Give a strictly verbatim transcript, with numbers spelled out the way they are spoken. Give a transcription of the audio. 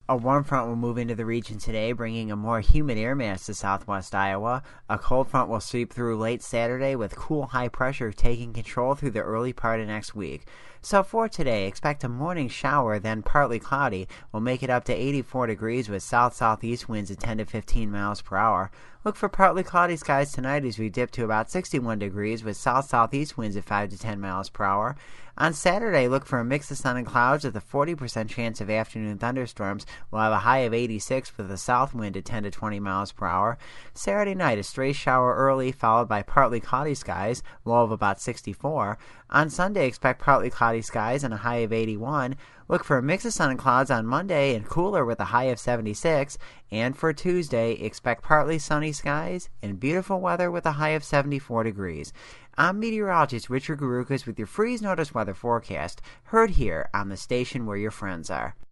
A warm front will move into the region today, bringing a more humid air mass to southwest Iowa. A cold front will sweep through late Saturday with cool high pressure taking control through the early part of next week. So for today, expect a morning shower, then partly cloudy. We'll make it up to eighty-four degrees with south-southeast winds at ten to fifteen miles per hour. Look for partly cloudy skies tonight as we dip to about sixty-one degrees with south-southeast winds at five to ten miles per hour. On Saturday, look for a mix of sun and clouds with a forty percent chance of afternoon thunderstorms. We'll have a high of eighty-six with a south wind at ten to twenty miles per hour. Saturday night, a stray shower early, followed by partly cloudy skies, low of about sixty-four. On Sunday, expect partly cloudy skies and a high of eighty-one. Look for a mix of sun and clouds on Monday and cooler with a high of seventy-six. And for Tuesday, expect partly sunny skies and beautiful weather with a high of seventy-four degrees. I'm meteorologist Richard Garukas with your Freeze Notice weather forecast, heard here on the station where your friends are.